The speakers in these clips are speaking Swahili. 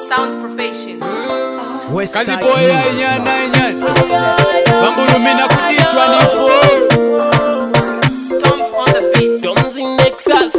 Sounds Profession. Kazi boy ya nyana Bambulumina kutichwa ni full. Toms on the beat. Toms in Nexus.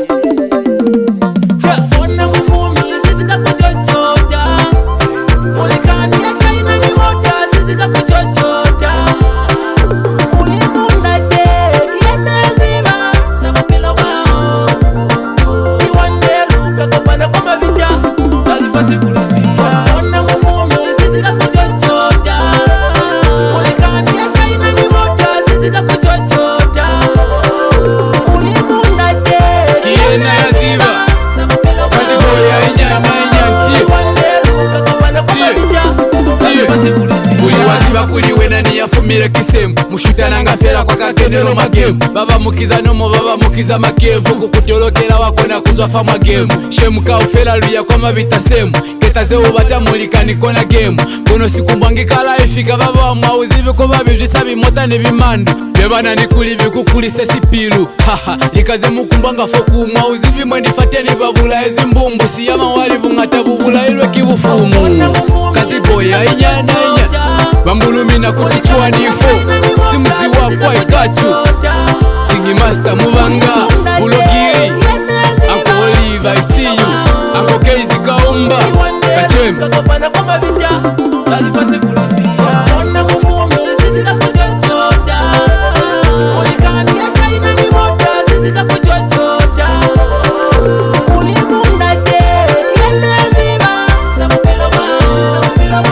Kuliwena ni yafumile kisemu Mushutana nga fela kwa kakendelo magemu Baba mukiza nomo baba mukiza makevu Kukutolokela wako na kuzwafa magemu Shemuka ufela luya kwa mabita semu Ketaze ubata mulika nikona gemu Kono siku mbangikala ifika baba wa mauzivi Kwa babi visabi mota ni bimandu Bebana nikulivi kukulise sipilu Haha, likaze mukumbanga foku mauzivi Mwendifateni babula ezi mbumbu Siyama walivu ngata bubula ilwe kibufumu Kazi boya inyana Bambulumina kutichwa nifo Simuzi wakwa ikachu Kingi master mubanga Bulogiri Anko Oliva I see you Anko Keizi kaumba Kachem Kakopana kwa mabita Salifasi kulisia Ona mufumi Sisika kuchochota Ulikani ya shaina ni mota Sisika kuchochota Ulimunda te Kiene ziba Sabupilo wao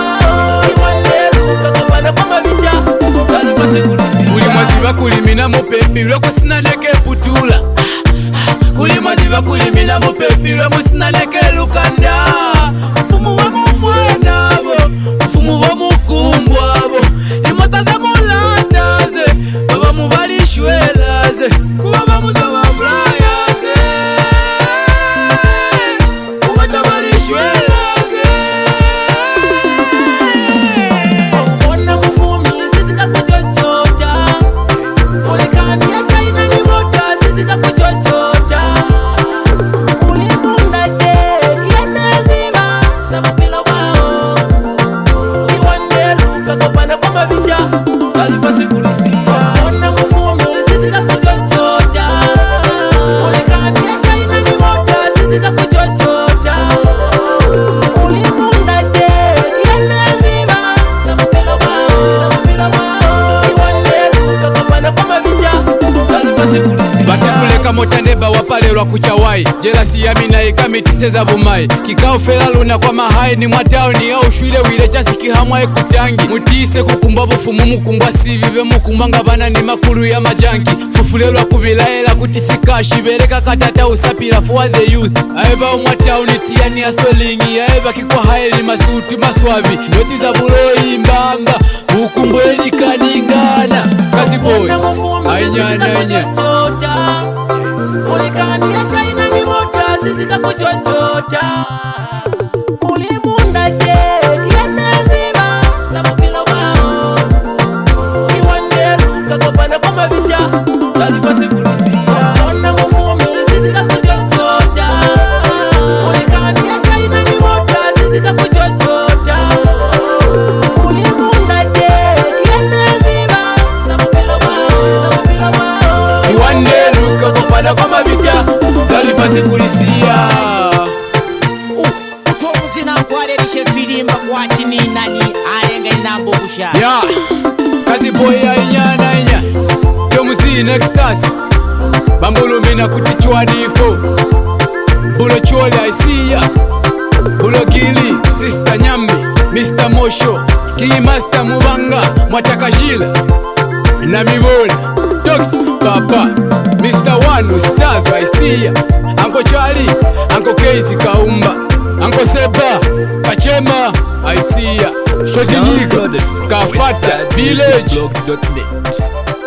Kulimaziba kulimina mupepi Lweko sinaleke putula Kulimaziba kulimina mupepi Lweko sinaleke lukanda Mfumu wa mumwena abo Mfumu wa mukumbwa abo Imota za mulataze Baba mubalishwelaze Kubaba muzawa mlayaze Kubata balishwelaze Motandeba wapalelwa kuchawai Jelasi ya mina ikamitise bumai Kikao fela luna kwa mahai Ni mwataoni au shwile wile chasi kihamwa kutangi Mutise kukumba bufumu mukumbwa sivive mukumbanga bana ni makuru ya majanki Fufulelwa kubilaela kutisika Shibereka katata usapira for the youth Aeba umwataoni tiani ya solingi Aeba kikwa haeli masuti maswavi Noti za buloi mbamba Ukumbweni kaningana Kazi boy Ainyana Ulikani ya shaina ni mota Sisika kuchochota Ulimunda je Kiene ziba Sabupilo wao Iwanderu kakopana kwa mabita Salifasi kulisia Ona mufumi Sisika kuchochota Ulikani ya shaina ni mota Sisika kuchochota Ulimunda je Kiene ziba Sabupilo wao Iwanderu kakopana kwa mabita Salifasi kulisia Utomuzi na kwarelishe filimba kwa chini nani Alenga inambo kusha Ya Kazi boy ya inyana Tomuzi Nexus Bambulumina kutichwa nifo Bulo chole aisiya Bulo gili Sister Nyambi Mr. Mosho Kingi master mubanga Mwatakajila Na mibola Tox Papa Mr. One Stars Waisia Anko Charlie Anko Keizi kaumba Anko Seba Kachema Aisia Shotinigo Kafata Village